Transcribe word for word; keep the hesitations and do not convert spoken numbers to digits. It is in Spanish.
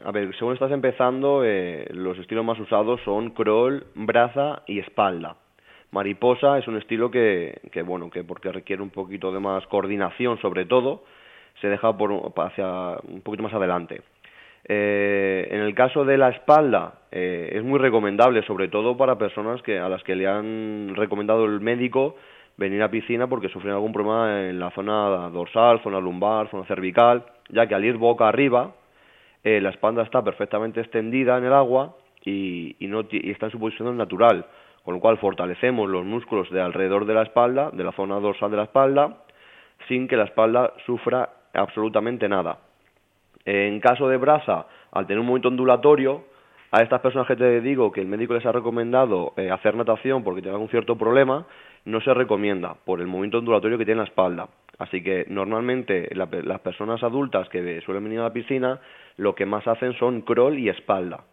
a ver, según estás empezando, eh, los estilos más usados son crawl, braza y espalda. Mariposa es un estilo que, que, bueno, que porque requiere un poquito de más coordinación, sobre todo, se deja por hacia un poquito más adelante. Eh, en el caso de la espalda, eh, es muy recomendable, sobre todo para personas que a las que le han recomendado el médico venir a piscina porque sufren algún problema en la zona dorsal, zona lumbar, zona cervical, ya que al ir boca arriba, eh, la espalda está perfectamente extendida en el agua y, y, no, y está en su posición natural, con lo cual fortalecemos los músculos de alrededor de la espalda, de la zona dorsal de la espalda, sin que la espalda sufra absolutamente nada. En caso de braza, al tener un movimiento ondulatorio, a estas personas que te digo que el médico les ha recomendado eh, hacer natación porque tienen algún cierto problema, no se recomienda por el movimiento ondulatorio que tiene la espalda. Así que normalmente la, las personas adultas que suelen venir a la piscina, lo que más hacen son crawl y espalda.